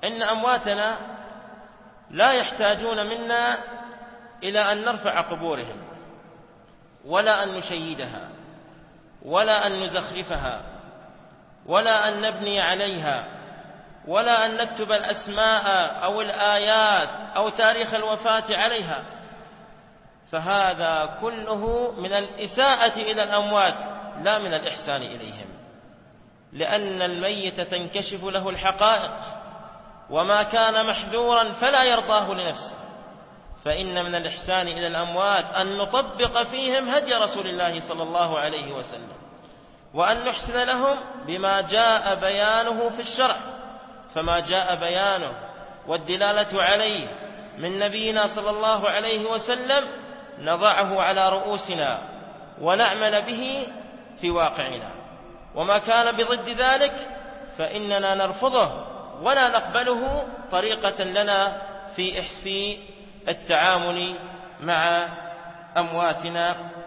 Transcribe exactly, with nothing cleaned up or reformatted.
إن أمواتنا لا يحتاجون منا إلى أن نرفع قبورهم، ولا أن نشيدها، ولا أن نزخرفها، ولا أن نبني عليها، ولا أن نكتب الأسماء أو الآيات أو تاريخ الوفاة عليها، فهذا كله من الإساءة إلى الأموات لا من الإحسان إليهم، لأن الميت تنكشف له الحقائق، وما كان محذورا فلا يرضاه لنفسه. فإن من الإحسان إلى الأموات أن نطبق فيهم هدي رسول الله صلى الله عليه وسلم، وأن نحسن لهم بما جاء بيانه في الشرع، فما جاء بيانه والدلالة عليه من نبينا صلى الله عليه وسلم نضعه على رؤوسنا ونعمل به في واقعنا، وما كان بضد ذلك فإننا نرفضه ولا نقبله طريقة لنا في إحسان التعامل مع أمواتنا